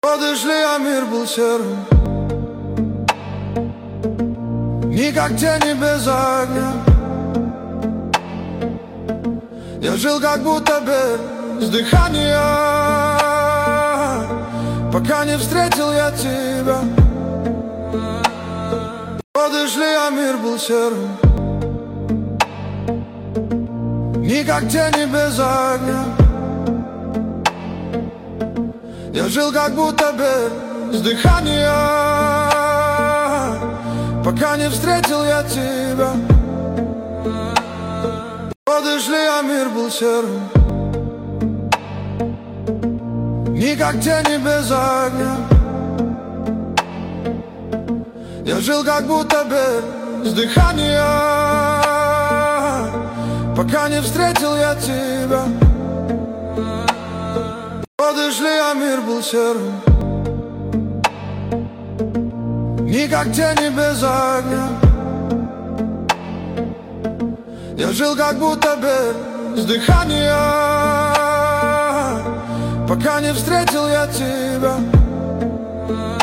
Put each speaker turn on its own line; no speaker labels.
Годы шли, а мир был серым, не как тени без огня. Я жил как будто без дыхания, пока не встретил я тебя. Годы шли, а мир был серым, не как тени без огня. Я жил как будто без дыхания, пока не встретил я тебя. Годы шли, а мир был серым, не как тени без огня. Я жил как будто без дыхания, пока не встретил я тебя. Годы шли, а мир был серым, не как тени без огня. Я жил как будто без дыхания, пока не встретил я тебя.